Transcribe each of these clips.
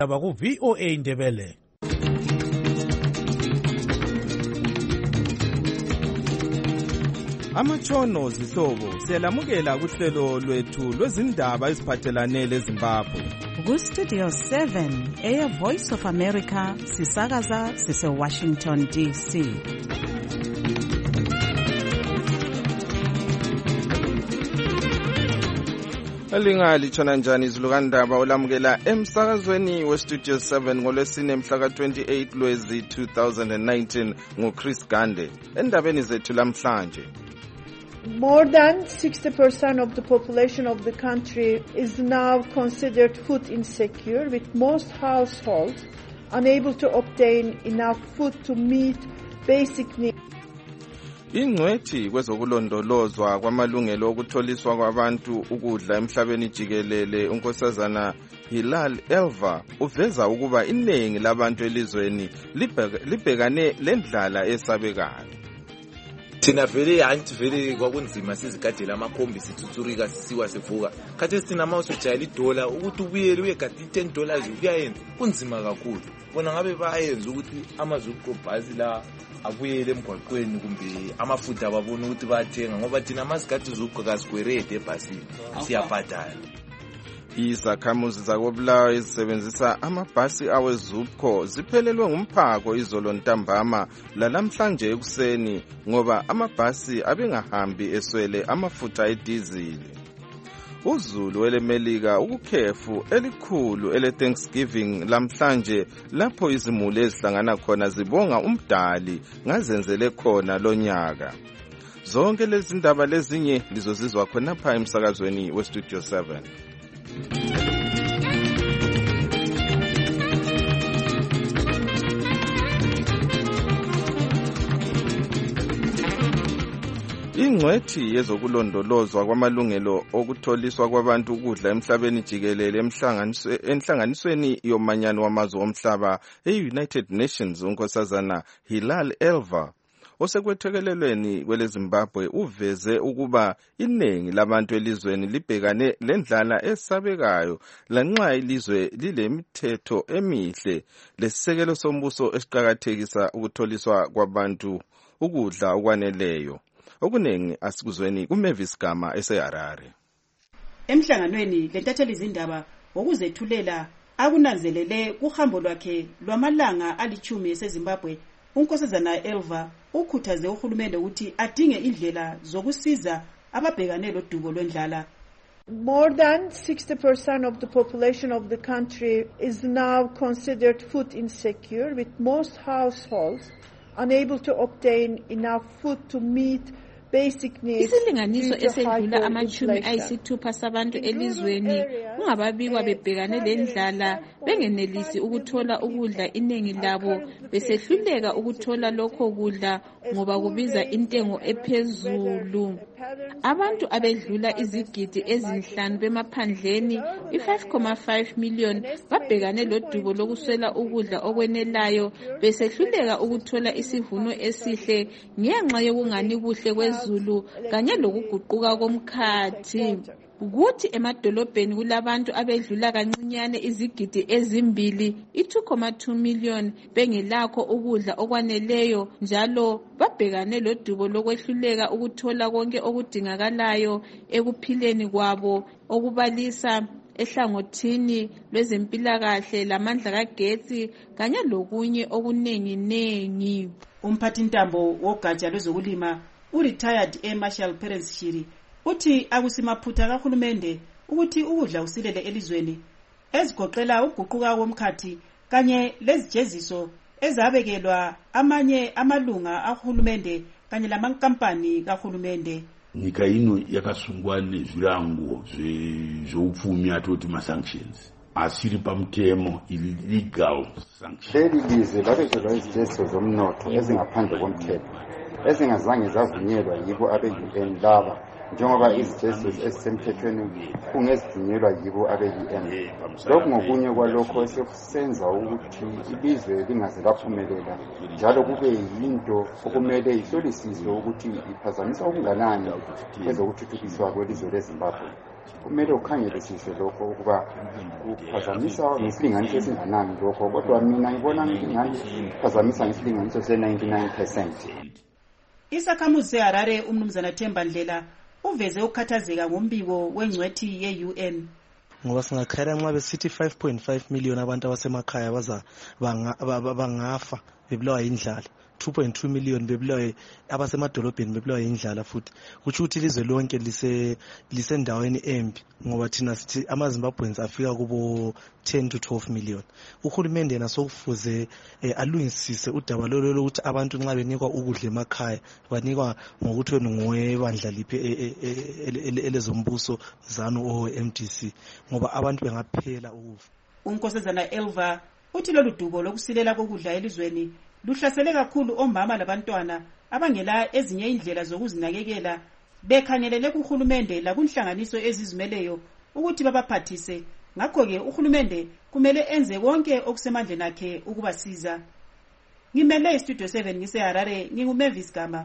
Ku VOA Indebele. Amatshono zihlobo siyalamukela kuhlelo lwethu lwezindaba eziphathelane leZimbabwe. Ku Studio 7 Air Voice of America sisakaza sise Washington DC. Elingali tshona njani izilukandaba olamukela emsakazweni we Studio 7 ngolwesine mhla ka-28 Lwezi 2019 nguChris Gande. Endabeni zethu lamhlanje. More than 60% of the population of the country is now considered food insecure, with most households unable to obtain enough food to meet basic needs. Ingcwethi kwezokulondolozwa kwamalungelo okutholiswa kwabantu ukudla emhlabeni jikelele unkosazana Hilal Elva uveza ukuba iningi labantu elizweni libhekane lendlala esabekayo. Thina vele kwakunzima sizigadela amakhombi sithutsurika sisiwa sivuka. Khathesi thina mawusujayela idola ukuthi ubuyele uyegada $10 kuyayenza kunzima kakhulu. Bona ngabe bayenza ukuthi amazukubhasi la abuyele emgwaqweni kumbe amafutha ababona ukuthi bayathenga ngoba thina masigadi zugqakasigwerede ebhasini siyabhadala. Izakhamuzi zakobulawayo ezisebenzisa amabhasi aweZupco ziphelelwe ngumphako izolo ntambama lalamhlanje ekuseni ngoba amabhasi abengahambi eswele amafutha edizili. uZulu elemelika ukukhefu elikhulu ele-Thanksgiving lamhlanje lapho izimuli ezihlangana khona zibonga umdali ngazenzele khona lonyaka. Zonke lezi ndaba lezinye lizozizwa khona pha emsakazweni we Studio 7. Ingcwethi yezokulondolozwa kwamalungelo okutholiswa kwabantu ukudla emhlabeni jikelele enhlanganisweni yomanyano wamazwe omhlaba e-United Nations unkosazana Hilal Elva osekwethekelelweni kweleZimbabwe uveze ukuba iningi labantu elizweni libhekane lendlala esabekayo lanxa ilizwe lilemithetho emihle lesisekelo sombuso esiqhakathekisa ukutholiswa kwabantu ukudla okwaneleyo. Okunengi asikuzweni kuMavis Gama eseHarare. Emhlanganweni lentatheli izindaba ngokuzethulela akunanzelele kuhambo lwakhe lwamalanga ali10 eseZimbabwe, unkosazana Elva ukhuthaze uhulumende ukuthi adinge indlela zokusiza ababhekane lodubo lwendlala. More than 60% of the population of the country is now considered food insecure, with most households unable to obtain enough food to meet basic needs. Isilinganiso esedlula ama-60 sabantu elizweni ungababikwa bebhekane lendlala bengenelisi ukuthola ukudla. Iningi labo besehluleka ukuthola lokho kudla ngoba kubiza intengo ephezulu. Abantu abedlula izigidi ezinhlanu bemaphandleni i-5.5 million babhekane lodubo lokuswela ukudla okwenelayo besehluleka ukuthola isivuno esihle ngenxa yokungani kuhle kwezulu kanye lokuguquka komkhathi. Ukuthi emadolobheni kulabantu abedlula kancinyane izigidi ezimbili i-2.2 million bengelakho ukudla okwaneleyo njalo babhekane lodubo lokwehluleka ukuthola konke okudingakalayo ekuphileni kwabo okubalisa ehlangothini lwezempilakahle lamandla kagetsi kanye lokunye okunengi. Umphathintambo wogatsha lwezokulima u-retired Air Marshal Perence Shiri uthi akusimaphutha kahulumende ukuthi ukudla usilele elizweni ezigoqela uguquka komkhathi kanye lezijeziso ezabekelwa amanye amalunga ahulumende kanye lamankampani kahulumende. Nyika ino yakasungwa nezvirango zveupfumi atoti ma-sanctions asiri pamutemo illegal sanctions. Leli lizwe labekelwa izijeziso zomnotho ezingaphandle komthetho ezingazange zavunyelwa yibo abe-UN laba njengoba izijeziso ezisemthethweni kungezivunyelwa yibo abe-UN. Lokhu ngokunye kwalokho esekusenza ukuthi ilizwe lingaze laphumelela njalo kube yinto okumele ihlolisiswe ukuthi iphazamisa okunganani kwezokuthuthukiswa kwelizwe leZimbabwe. kumele ukhangelisise lokho ukuba kuphazamisa ngesilinganiso esinganani lokho, kodwa mina ngibona ngani kuphazamisa ngesilinganiso se-99%. Isakhamuzi seHarare umnumzana Themba Ndlela uveze ukukhathazeka ngombiko wengcwethi ye-UN. Ngoba singakhala nxa besithi 5.5 million abantu abasemakhaya bangafa bebulawa yindlala, 2.2 million bebulawa abasemadolobheni bebulawa yindlala, futhi kutsho ukuthi ilizwe lonke lisendaweni embi, ngoba thina sithi amaZimbabweans afika kubo 10 to 12 million. Uhulumende yena sokufuze alungisise udaba lolo lokuthi abantu nxa benikwa ukudla emakhaya banikwa ngokuthi ngowebandla liphi elezombuso ZANU o MDC, ngoba abantu bengaphela ukufa. Unkosazana Elva uthi lolu dubo lokusilela kokudla elizweni luhlasele kakhulu omama labantwana abangela ezinye indlela zokuzinakekela, bekhangelele kuhulumende lakunhlanganiso ezizimeleyo ukuthi babaphathise. Ngakho-ke uhulumende kumele enze konke okusemandleni akhe ukubasiza. Ngimele iStudio 7 ngiseHarare, nginguMavis Gama.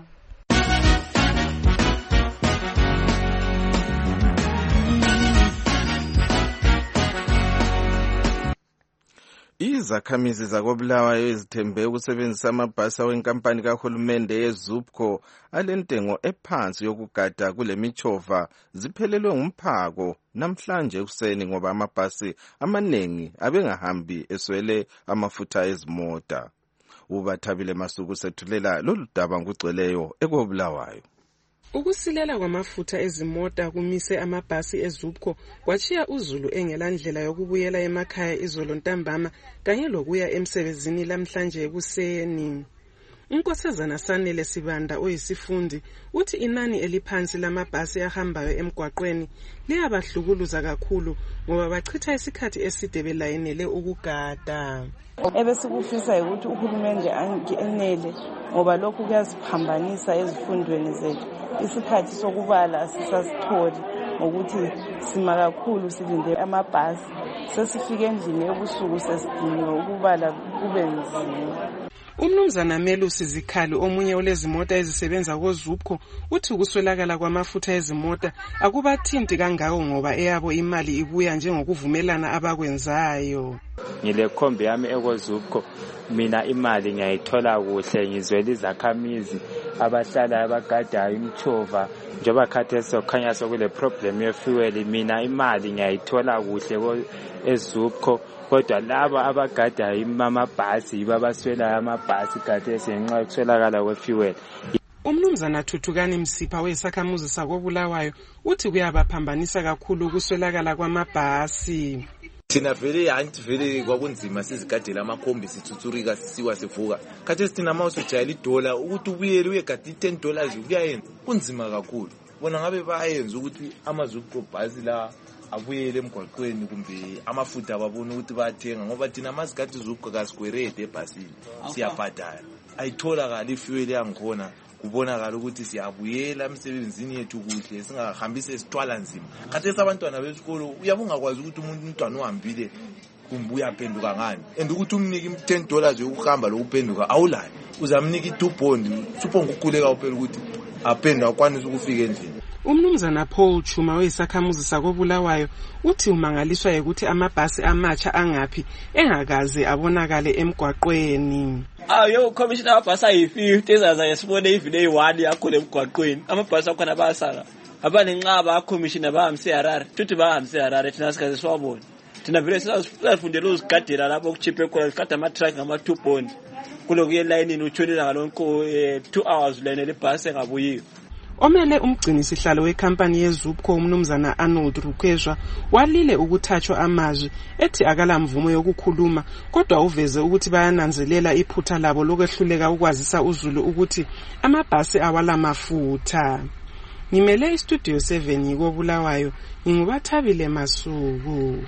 Izakhamizi zakoBulawayo ezithembe ukusebenzisa amabhasi awenkampani kahulumende yeZUPCO alentengo ephansi yokugada kule mitshova ziphelelwe ngumphako namhlanje ekuseni ngoba amabhasi amanengi abengahambi eswele amafutha ezimota. UBathabile Masuku sethulela lolu daba ngugcweleyo ekoBulawayo. Ukusilela kwamafutha ezimota kumise amabhasi eZUPCO kwachiya uZulu engelandlela yokubuyela emakhaya izolo ntambama kanye lokuya emsebenzini lamhlanje ekuseni. Unkosazana Sanele Sibanda oyisifundi uthi inani eliphansi lamabhasi ahambayo emgwaqweni liyabahlukuluza kakhulu ngoba bachitha isikhathi eside belayinele ukugada. Ebesikufisa ukuthi uhulumende angenele ngoba lokhu kuyasiphambanisa ezifundweni zethu. Isikhathi sokubala asisasitholi ngokuthi sima kakhulu silinde amabhasi, sesifike endlini ebusuku sesidiniwe ukubala kube nzima. Umnumzana Melusi Zikhali omunye olezimota ezisebenza koZUPCO uthi ukuswelakala kwamafutha ezimota akubathinti kangako ngoba eyabo imali ibuya njengokuvumelana abakwenzayo. Ngile khombi yami ekoZUPCO mina imali ngiyayithola kuhle, ngizwela izakhamizi abahlala abagadayo imtshova njengoba khathesi sokhanya sokule problem yefuel, mina imali ngiyayithola kuhle eZUPCO, kodwa laba abagadayo amabhasi babaswela amabhasi khathesi ngenxa yokuswelakala kwefuel. Umnumzana Thuthukani Msipha wesakhamuzi sakoBulawayo uthi kuyabaphambanisa kakhulu ukuswelakala kwamabhasi. Thina vele anti vele kwakunzima sizigadela amakhombi sithutsurika sisiwa sivuka. Khathesi thina mawusujayela idola ukuthi ubuyele uyegada $10 kuyayenza kunzima kakhulu. Bona ngabe bayenza ukuthi amaZUPCO bhasi la abuyele emgwaqweni kumbe amafutha ababona ukuthi bayathenga ngoba thina masigadi ZUPCO kasigwerede ebhasini siyabhadala. Ayitholakala ifuel yangikhona kubonakala ukuthi siyabuyela emsebenzini yethu kuhle singahambise isithwala nzima. Khathesi abantwana besikolo uyabungakwazi ukuthi umntwana uhambile kumbe uyaphenduka ngani and ukuthi umnike $10 yokuhamba lokuphenduka awulayo, uzamnika i2 suphonga ukukhuleka uphela ukuthi aphendwa akwanisa ukufika endlini. Umnumzana Paul Chuma wesakhamuzi sakoBulawayo uthi umangaliswa ukuthi amabhasi amatsha angaphi engakaze abonakale emgwaqweni. Yo commissioner wabhasi ayi-50 ezaza yesibone ivile eyi-1 yakhona emgwaqweni. Amabhasi akhona bayasala abanenqaba akhomishina bahamse eHarare, tuthi bahamse eHarare thina sikaze siwabone. Thina vele sizafundela uzigadela lapho kuchiphe khona sigada ama-truck ngama-2 bond kulokuye elayinini utshonela ngalonko 2 hours ulayinele ibhasi engabuyiyo. Omele umgcini sihlalo wekhampani yeZUPCO umnumzana Arnold Rukwezwa walile ukuthathwa amazwi ethi akala mvumo yokukhuluma, kodwa uveze ukuthi bayananzelela iphutha labo lokwehluleka ukwazisa uZulu ukuthi amabhasi awala mafutha. Ngimele iStudio 7 ngikoBulawayo, nginguBathabile Masuku.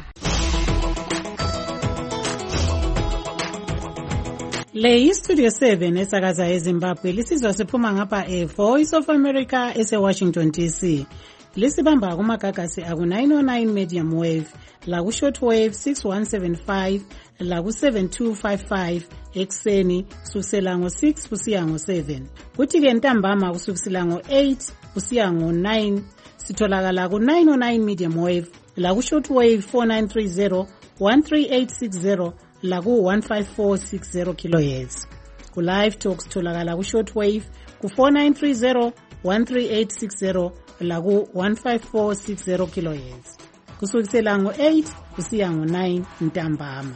Le iStudio 7 esakaza eZimbabwe lisizwa siphuma ngapha Voice of America eseWashington DC. Lisibamba kumagagasi aku 909 medium wave, laku short wave 6175, laku 7255 ekseni kusukela ngo 6 kusiya ngo 7. Kuthi ke ntambama kusukela ngo 8 kusiya ngo-9. Sitholakala ku-909 medium wave, la ku-shortwave 4930, 13860, la ku-15460 kHz. Ku-live talk sitholakala ku-shortwave ku-4930, 13860, la ku-15460 kHz. Kusukisela ngo-8 kusiya ngo-9 ntambama.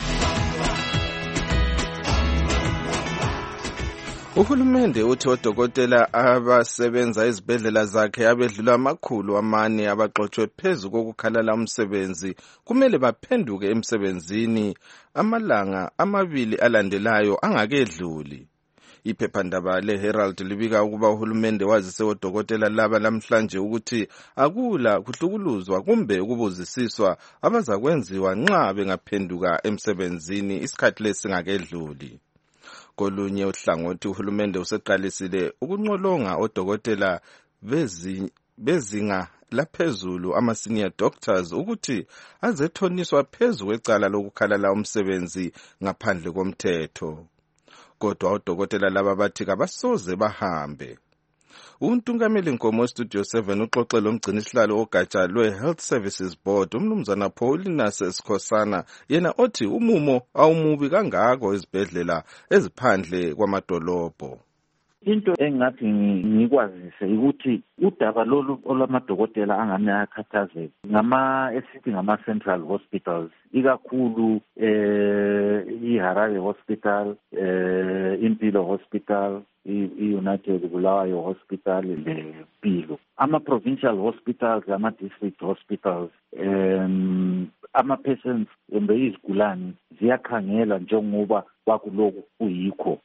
Uhulumende uthi odokotela abasebenza ezibhedlela zakhe abedlula 400 abaxotshwe phezu kokukhalala umsebenzi kumele baphenduke emsebenzini amalanga 2 alandelayo angakedluli. Iphephandaba leHerald libika ukuba uhulumende wazise odokotela laba namhlanje ukuthi akula kuhlukuluzwa kumbe ukubuzisiswa abazakwenziwa nxa bengaphenduka emsebenzini isikhathi lesingakedluli. Kolunye uhlangothi uhulumende useqalisile ukunqolonga odokotela bezinga laphezulu ama-senior doctors ukuthi azethoniswa phezu kwecala lokukhalala umsebenzi ngaphandle komthetho. Kodwa odokotela laba bathi kabasoze bahambe. Untungameli Nkomo Studio 7 uxoxe lomgcinisihlalo ogatsha lwe-Health Services Board umnumzana Paulinus Sikhosana yena othi umumo awumubi kangako ezibhedlela eziphandle kwamadolobho. Into engathi ngikwazise ukuthi udaba lolu olamadokotela angane akhathazeke esithi ngama-central hospitals ikakhulu iHarare Hospital, Impilo Hospital, i-United Bulawayo Hospital lePilo. Ama-provincial hospitals, ama-district hospitals, ama-patients izigulane ziyakhangela njengoba kwakuloku kuyikho.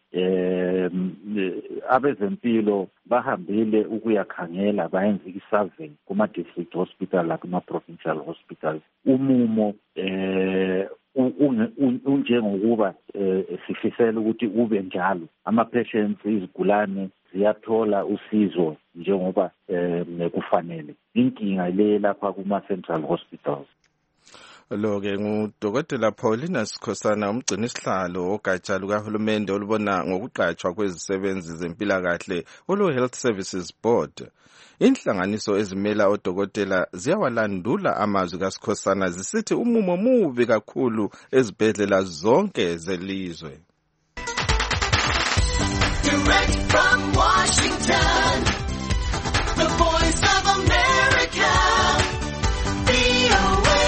Abezempilo bahambile ukuyakhangela bayenza i-survey kuma-district hospital lakuma-provincial hospitals. Umumo unjengokuba sifisela ukuthi ube njalo. Ama-patients izigulane ziyathola usizo njengoba kufanele. Inkinga le lapha kuma-central hospitals. Lo-ke ngudokotela Paulinus Sikhosana umgcinisihlalo ogatsha lukahulumende olubona ngokuqatshwa kwezisebenzi zempilakahle olu-Health Services Board. Inhlanganiso ezimela odokotela ziyawalandula amazwi kaSikhosana zisithi umumo mubi kakhulu ezibhedlela zonke zelizwe. Direct from Washington, the Voice of America, VOA.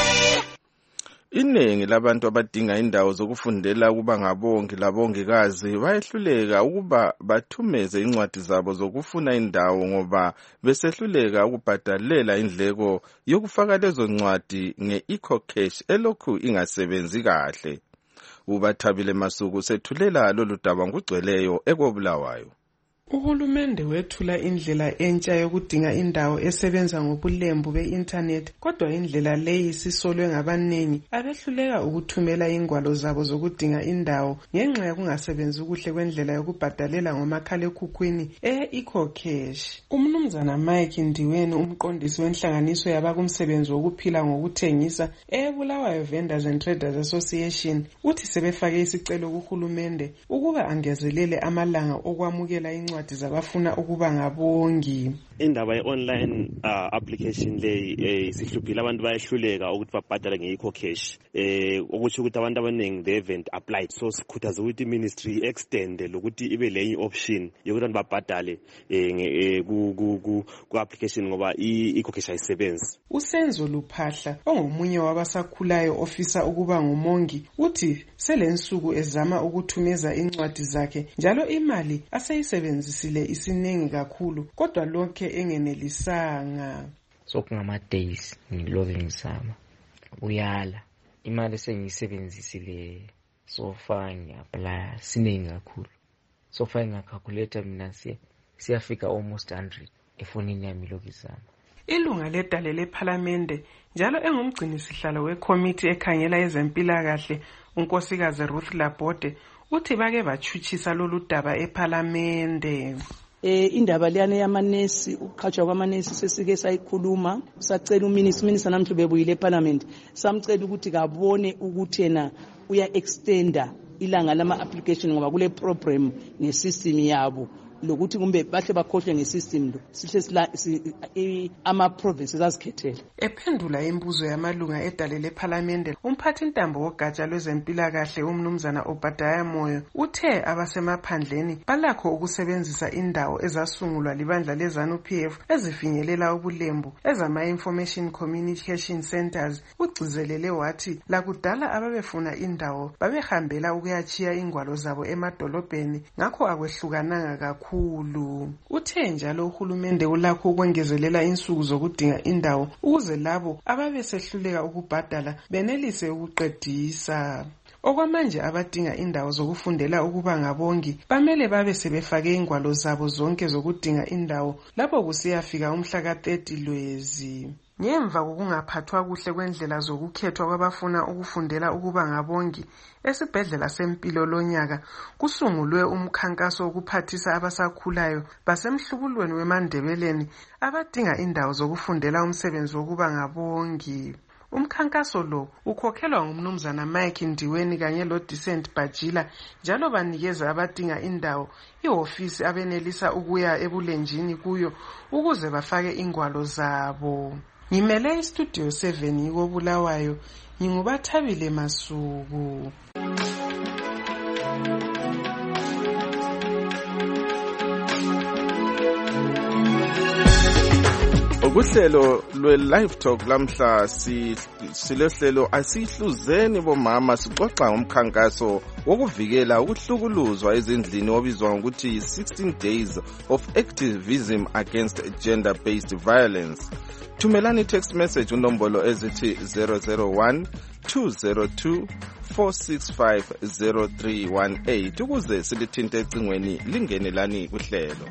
Iningi labantu abadinga indawo zokufundela ukuba ngabongi labongikazi bayehluleka ukuba bathumeze incwadi zabo zokufuna indawo ngoba besehluleka ukubhadalela indleko yokufaka lezo ncwadi nge-EcoCash elokhu ingasebenzi kahle. Ubathabile Masuku sethulela lolu daba ngugcweleyo ekobulawayo. Uhulumende wethula indlela entsha yokudinga indawo esebenza ngobulembu be-internet, kodwa indlela leyi isisolwe ngabanengi abehluleka ukuthumela ingwalo zabo zokudinga indawo ngenxa yokungasebenzi kuhle kwendlela yokubhadalela ngomakhalekhukhwini e-EcoCash. Umnumzana Mike Ndiweni, umqondisi wenhlanganiso yabakumsebenzi wokuphila ngokuthengisa eBulawayo Vendors and Traders Association, uthi sebefake isicelo kuhulumende ukuba angezelele amalanga okwamukela incwadi zabafuna ukuba ngabongi. Indaba ye-online application leyi sihluphile abantu bayehluleka ukuthi babhadale nge-EcoCash ukuthi abantu abaningi they haven't applied, so sikhuthaza ukuthi ministry extend lokuthi ibe lenye option yokuthi abantu babhadale ku-application ngoba i-EcoCash ayisebenzi. Usenzo Luphahla ongomunye wabasakhulayo ofisa ukuba ngumongi uthi selensuku ezama ukuthumeza incwadi zakhe njalo imali aseyisebenzisile isiningi kakhulu kodwa lonke engenelisanga. Sokungama days ngilobe ngizama uyala imali sengiyisebenzisile so far ngiapply siningi kakhulu, so far ngicalculate mina siyafika almost 100 efonini yami lokizama. Ilunga ledale lePhalamende njalo engumgcinisihlalo wekomiti ekhangela ezempilakahle unkosikazi Ruth Labode uthi bake bachuchisa lolu daba ePhalamende. Indaba liyane yamanesi ukuqhatshwa kwamanesi sesike sayikhuluma, sacela uminister namhla bebuyile eParliament samcela ukuthi kabone ukuthi yena uya extenda ilanga lama application ngoba kule program nesystem yabo lokuthi kumbe bahle bakhohlwe ngesystem lo sihle ama-provinces azikhethele. Ephendula imibuzo yamalunga edale lephalamende, umphathi ntambo wogatsha lwezempilakahle umnumzana Obadiah Moyo uthe abasemaphandleni balakho ukusebenzisa indawo ezasungulwa libandla leZANU-PF ezifinyelela ubulembu ezama-Information Communication Centers. Ugcizelele wathi lakudala ababefuna indawo babehambela ukuyachiya ingwalo zabo emadolobheni, ngakho akwehlukananga kakhulu. Uthe njalo uhulumende ulakho ukwengezelela insuku zokudinga indawo ukuze labo ababesehluleka ukubhadala benelise ukuqedisa. Okwamanje abadinga indawo zokufundela ukuba ngabongi bamele babe sebefake ingwalo zabo zonke zokudinga indawo lapho kusiyafika umhla ka-30 Lwezi. Ngemva kokungaphathwa kuhle kwendlela zokukhethwa kwabafuna ukufundela ukuba ngabongi, esibhedlela sempilo lonyaka kusungulwe umkhankaso wokuphathisa abasakhulayo basemhlubulweni weMandebeleni abadinga indawo zokufundela umsebenzi wokuba ngabongi. Umkhankaso lo ukhokhelwa ngumnumzana Mike Ndiweni kanye loDecent Bajila, njalo banikeza abadinga indawo ihofisi abenelisa ukuya ebulenjini kuyo ukuze bafake ingwalo zabo. Ngimele iStudio 7 koBulawayo, nginguBathabile Masuku. Ukuhlelo lwe-Live Talk lamhla silehlelo asihluzeni bomama sixoxa ngomkhankaso wokuvikela ukuhlukuluzwa ezindlini obizwa ngokuthi 16 Days of Activism Against Gender-Based Violence. Thumelani text message unombolo ezithi 001 202 4650318 ukuze silithinte ecingweni lingenelani kuhlelo.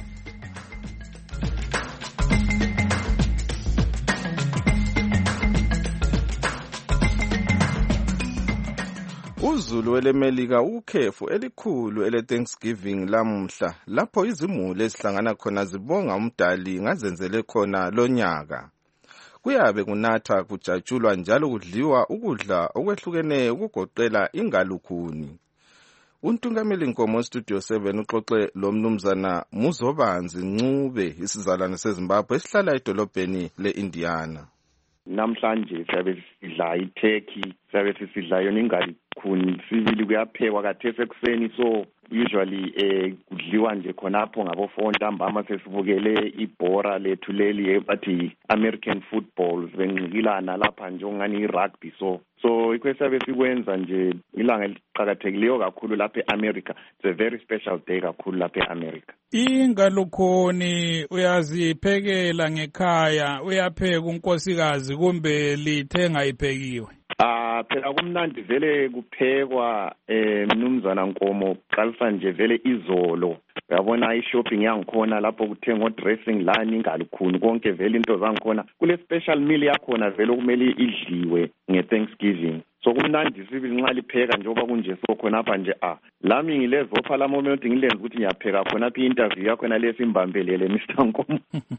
Uzulu welemelika ukhefu elikhulu ele-Thanksgiving lamhla lapho izimuli ezihlangana khona zibonga umdali ngazenzele khona lonyaka. Kuyabe kunatha kujatshulwa njalo kudliwa ukudla okwehlukeneyo ukugoqela ingalukhuni. Untungameli Nkomo Studio 7 uxoxe lo mnumzana Muzobanzi Ncube isizalwane seZimbabwe esihlala edolobheni le-Indiana. Namhlanje siyabe sidla iturkey, siyabe sidla yona ingalukhuni, sibili kuyaphekwa kathesi ekuseni, so usually kudliwa nje khonapho ngabo4 ntambama sesibukele ibhora lethu leli bathi American football, benqikilana lapha nje ongani irugby, so ikwesiyabe sikwenza nje ilanga eliqhakathekileyo kakhulu lapha eAmerica. It's a very special day kakhulu lapha eAmerica. Ingalukhuni uyaziphekela ngekhaya, uyapheka unkosikazi kumbe lithenga iphekiwe? Phela kumnandi vele kuphekwa mnumzana Nkomo, qalisa nje vele izolo. Uyabona i-shopping yangikhona lapho kuthengwa dressing lani ingalukhuni konke vele into zangikhona. Kule special meal yakhona vele kumele idliwe nge-Thanksgiving. So kumnandi sibili nxa lipheka njengoba kunje so khonapha nje lami ngilezopha la moment ngilenza ukuthi ngiyapheka khonapha i-interview yakhona lesimbambelele Mr. Nkomo.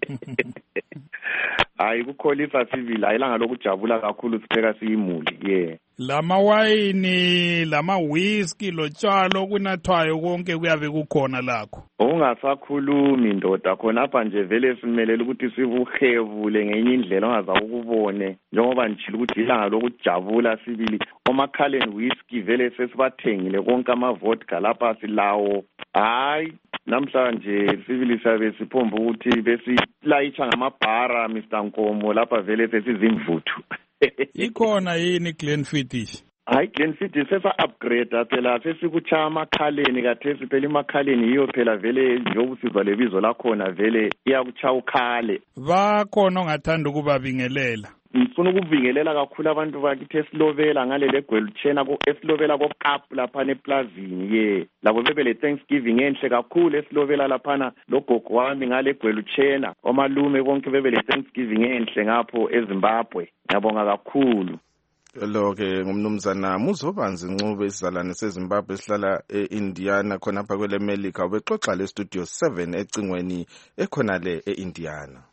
Hayi kukholisa sibili ayilanga lokujabula kakhulu sipheka siyimuli. Yeah. Lama wayini, lama whisky, lotshwalo kunathwayo konke kuyabe kukhona lakho. Ungasakhulumi ndoda khonapha nje vele simelele ukuthi sibuhevule ngenye indlela ongaza ukubone njengoba njilo ukuthi ilanga lokujabula sibili. Omakhaleni whisky vele sesibathengile konke ama-vodka lapha silawo. Hayi namhlanje sibili sabe siphomba ukuthi besilayitsha ngamabhara Mr. Nkomo lapha vele sesizimvuthu. Ikhona yini Glenfiddich? Hayi Glenfiddich sesa-upgrade phela sesikuchaya amakhaleni kathesi phela imakhaleni yiyo phela vele njengoba usizwa lebizo lakhona vele iyakuchaya ukhale. Bakhona ongathanda ukubabingelela? Ngifuna ukubingelela kakhulu abantu bakithi esilobela ngalele gwelutshena esilobela koKapu lapha eplazini labo bebe le Thanksgiving enhle kakhulu esilobela lapha logogo wami ngale gwelutshena omalume bonke bebe le Thanksgiving enhle ngapho eZimbabwe. Ngiyabonga kakhulu. Lo-ke ngumnumzana Muzobanzi Ncube isizalwane seZimbabwe esihlala e-Indiana khonapha kwele Melika ubexoxa le Studio 7 ecingweni ekhona le e-Indiana.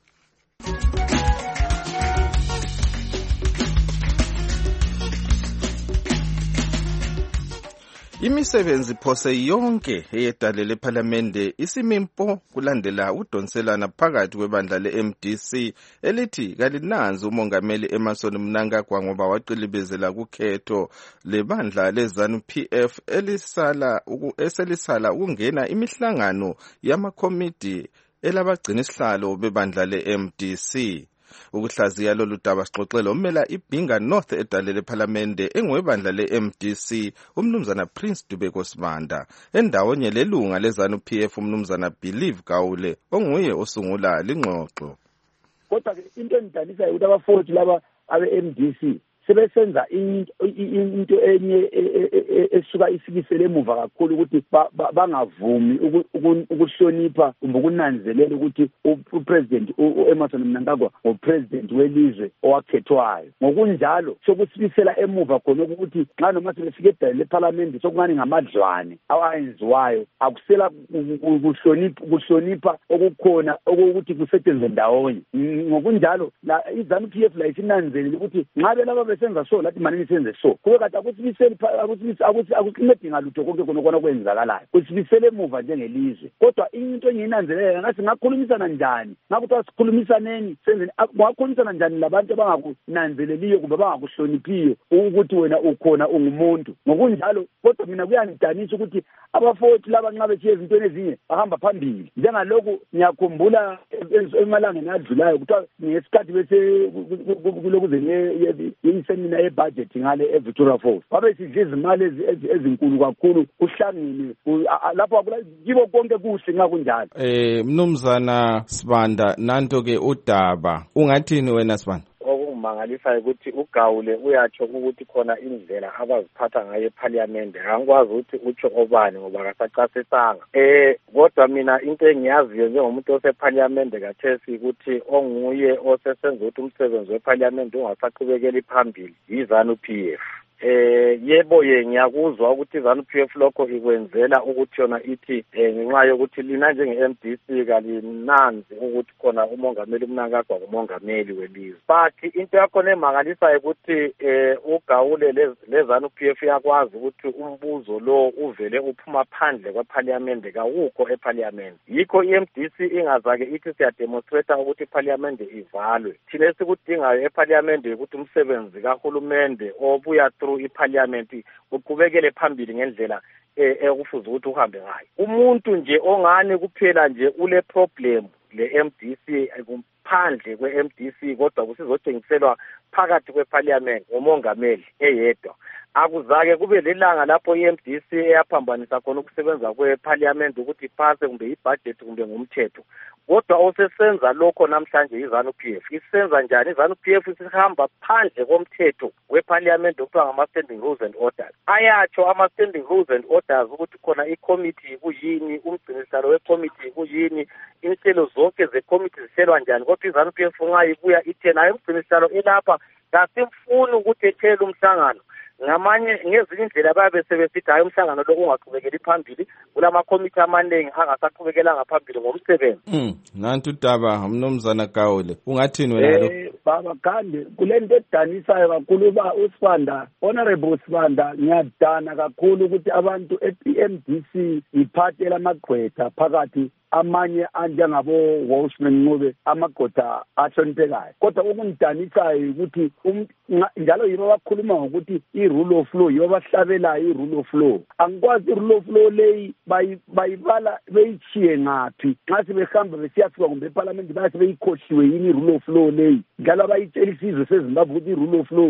Imisebenzi phose yonke eyedale lephalamende isimimpo kulandela udonselana phakathi kwebandla le-MDC elithi kalinanzi umongameli Emmerson Mnangagwa ngoba waqilibezela kukhetho lebandla le-ZANU-PF eselisala ukungena imihlangano yamakomidi elabagcina isihlalo bebandla le-MDC. Ukuhlaziya lolu daba sixoxela ummela iBhinga North edale lephalamende engwebandla le-MDC umnumzana Prince Dubeko Sibanda endawonye lelunga le-ZANU-PF umnumzana Believe Gawule onguye osungula lingxoxo. Kodwa into enidanisayo ukuthi abafowethu laba abe-MDC sebesenza into enye esuka isikisele emuva kakhulu ukuthi bangavumi ukuhlonipha kumbe ukunanzelela ukuthi upresident uEmmerson Mnangagwa ngupresident welizwe owakhethwayo. Ngokunjalo sokusibisela emuva khona ukuthi nxa noma sebefike edale lephalamende sokungani ngamadlwane awayenziwayo akusela kuhlonipha okukhona okuthi kusetshenzwe ndawonye. Ngokunjalo la iZANU-PF la isinanzelile ukuthi ngabe laba senza so lathi manini senze so kube kade akusincedi ngalutho konke khona kwenzakalayo kusibisele emuva njengelizwe. Kodwa into engiyinanzelela ngathi ngakhulumisana njani ngakuthi sikhulumisaneni senzeni ngakhulumisana njani labantu abangakunanzeleliyo kumbe abangakuhloniphiyo ukuthi wena ukhona ungumuntu. Ngokunjalo kodwa mina kuyangidanisa ukuthi abafowethu laba nxa bethiye izintweni ezinye bahamba phambili njengalokhu ngiyakhumbula emalangeni adlulayo kuthiwa ngesikhathi bese kulokuze isemina yebudget ngale eVictoria Falls babe sidla izimali ezinkulu kakhulu kuhlangene lapho kibo konke kuhle ngakunjalo. Mnumzana Sibanda nanto ke udaba ungathini wena Sibanda? Okungimangalisayo ukuthi uGawule uyatsho ukuthi khona indlela abaziphatha ngayo eParliament angikwazi ukuthi utsho obani ngoba akasacasisanga. Kodwa mina into engiyaziyo njengomuntu oseParliament kathesi ukuthi onguye osesenza ukuthi umsebenzi weParliament ungasaqhubekeli phambili iZANU-PF. Yebo ngiyakuzwa ukuthi iZANU-PF lokho ikwenzela ukuthi yona ithi ngenxa yokuthi lina njenge-MDC kalinanzi ukuthi khona umongameli Mnangagwa ngumongameli welizwe. But into yakhona emangalisayo ukuthi uGawule leZANU-PF yakwazi ukuthi umbuzo lo uvele uphuma phandle kweParliament kawukho eParliament. Yikho iMDC ingazake ithi siyademonstrate ukuthi iParliament ivalwe. Thina esikudingayo eParliament ukuthi umsebenzi kahulumende obuya iParliament uqhubekele phambili ngendlela ekufuza ukuthi uhambe ngayo. Umuntu nje ongane kuphela nje ule problem le-MDC kuphandle kwe-MDC kodwa kusizotshengiselwa phakathi kweParliament ngomongameli eyedwa. Akuzake kube lelanga lapho iMDC eyaphambanisa khona ukusebenza kweParliament ukuthi iphase kumbe ibudget kumbe ngumthetho. Kodwa osesenza lokho namhlanje iZANU-PF isenza njani? iZANU-PF isihamba phandle komthetho weParliament okuthiwa ngama-standing rules and orders. Ayatsho ama-standing rules and orders ukuthi khona i-committee kuyini, umgcinisihlalo we-committee kuyini, inhlelo zonke ze-committee zihlelwa njani. Kodwa iZANU-PF nxa ibuya ithena hayi umgcinisihlalo elapha kasimfuni ukuthi ethele umhlangano. Ngamanye ngezinye indlela babe sebesithi hayi umhlangano lo ungaqhubekeli phambili kulamakomiti amaningi angasaqhubekelanga phambili ngomsebenzi. Nantu udaba umnumzana Gawule ungathini wena lo? Baba Gande kulento edanisayo kakhulu uba uSibanda Honorable Sibanda ngiyadana kakhulu ukuthi abantu eMDC iphathela amagqwetha phakathi amanye anjengabo Walshman Ncube amagqwetha ahloniphekayo. Kodwa okungidanisayo ukuthi njalo yibo bakhuluma ngokuthi i-rule of law yibo bahlabelayo i-rule of law. Angikwazi i-rule of law leyi bayibala beyichiye ngaphi nxa sebehamba besiyafika kumbe eParliament base beyikhohliwe yini i-rule of law leyi njalo abayitshela isizwe seZimbabwe ukuthi i-rule of law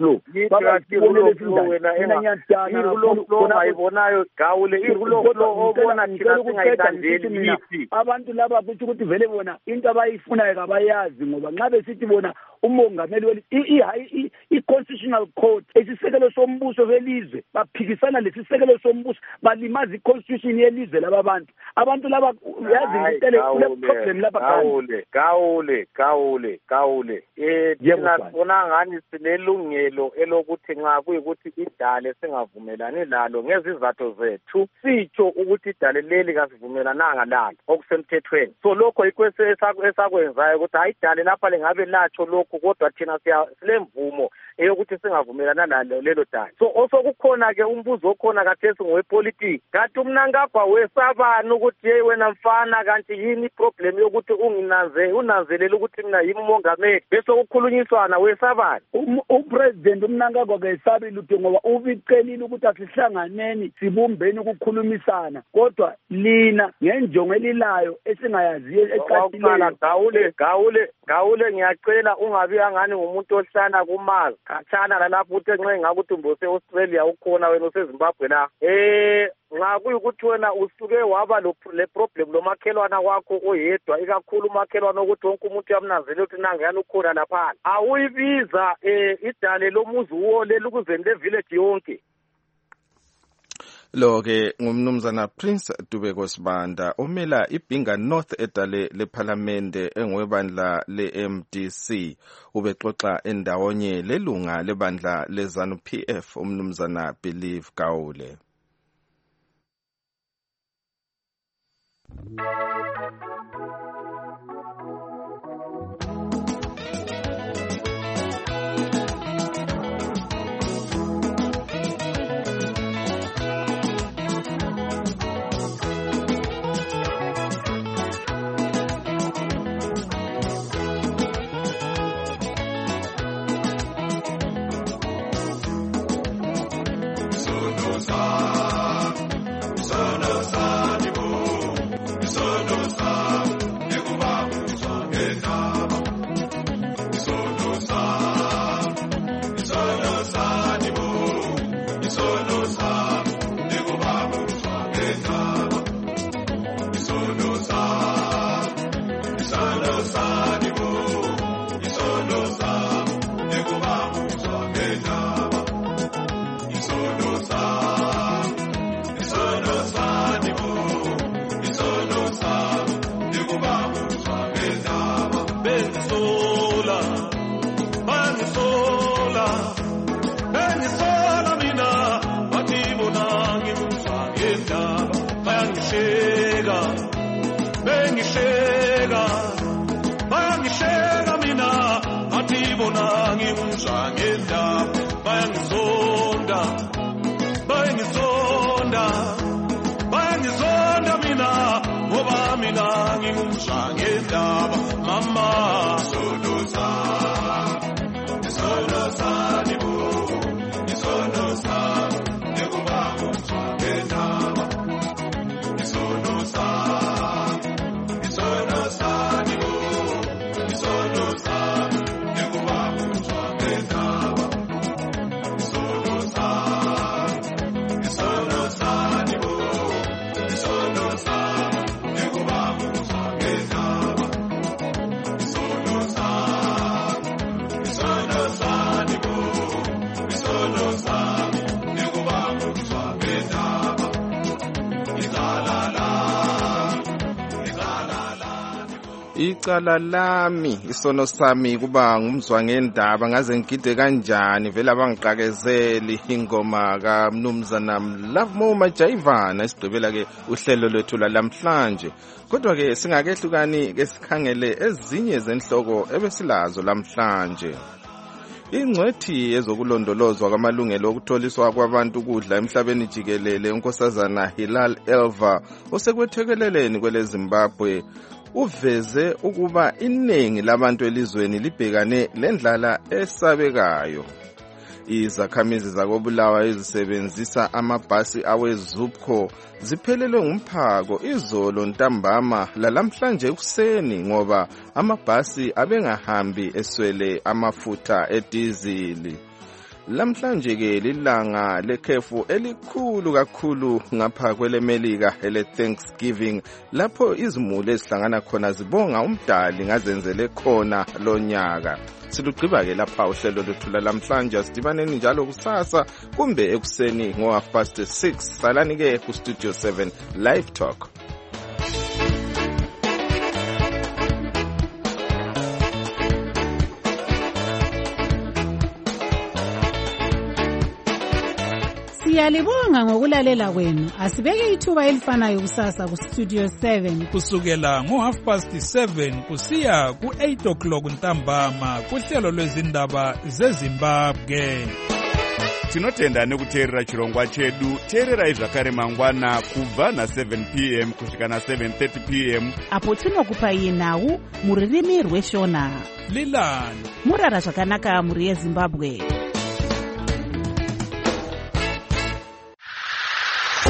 ayibonayo Gawule i-rule of law obona thina singayithandeli. Abantu laba kuthi ukuthi vele bona into abayifunayo kabayazi ngoba nxa besithi bona umongameli i-constitutional court isisekelo sombuso welizwe baphikisana lesisekelo sombuso balimaza i-constitution yelizwe laba abantu laba yazi intele kule problem lapha. Gawule thina sibona ngani sinelungelo elokuthi nxa kuyikuthi idale singavumelani lalo ngezizathu zethu sitsho ukuthi idale leli kasivumelananga lalo okusemthethweni. So lokho yikho esakwenzayo ukuthi hayi idale lapha lengabe latsho lokho kodwa thina silemvumo eyokuthi singavumelana nalo lelo daba. So osokukhona ke umbuzo okhona kathesi ngowepolitiki. Kanti umnankagwa wesabani ukuthi hey wena mfana kanti yini problem yokuthi unanzelela ukuthi mina yimi umongameli bese ukukhulunyiswana wesabani. Upresident umnankagwa kesabi lutho ngoba ubicelile ukuthi asihlanganeni sibumbeni ukukhulumisana kodwa lina ngenjongo elilayo esingayaziyo ecacileyo. Gawule ngiyacela ungabi angani ngumuntu ohlala kumazi khatshana lalapho uthe nxa ngakuthi mbose Australia ukhona wena useZimbabwe la nxa kuyikuthi wena usuke waba le problem lomakhelwana wakho oyedwa ikakhulu umakhelwana ukuthi wonke umuntu uyamnanzelela ukuthi nangeyana ukhona lapha awuyibiza idale lomuzi wole lokuzeni le village yonke. Lo ke ngumnumzana Prince Dubeko Sibanda omela iBhinga North edale leParliamente engwebandla leMDC ubexoxa endawonye lelunga lebandla leZANU PF umnumzana Believe Gawule. Icala lami isono sami kuba ngumzwa ngendaba ngaze ngigide kanjani vela bangiqakezeli ingoma kaMnumzana Love Mo Majayivana isigqibela ke uhlelo lwethu lamhlanje kodwa ke singakehlukani ke sikhangele ezinye zenhloko ebesilazo lamhlanje. Ingcwethi ezokulondolozwa kwamalungelo okutholiswa kwabantu ukudla emhlabeni jikelele unkosazana Hilal Elva osekwethekeleleni kwele Zimbabwe uveze ukuba iningi labantu elizweni libhekane lendlala esabekayo. Izakhamizi zakobulawa ezisebenzisa amabhasi aweZUPCO ziphelelwe ngumphako izolo ntambama lalamhlanje ekuseni ngoba amabhasi abengahambi eswele amafutha edizili. Lamhlanje ke lilanga lekhefu elikhulu kakhulu ngapha kwelemelika ele Thanksgiving lapho izimuli ezihlangana khona zibonga umdali ngazenzele khona lonyaka. Silugqiba ke lapha uhlelo lwethu lamhlanje sidibaneni njalo kusasa kumbe ekuseni ngo6:30 salani ke ku Studio 7 Live Talk. Siyalibonga ngokulalela kwenu. Asibeke ithuba elifanayo kusasa kuStudio 7 kusukela ngo7:30 kusiya ku8 ntambama kuhlelo lwezindaba zeZimbabwe. Tinotenda nekuteerera chirongwa chedu. Teererai zvakare mangwana kubva na7 p.m. kusvika na7:30 p.m. apo tinokupai nhau mururimi rweshona. Lilani murara zvakanaka muri yeZimbabwe.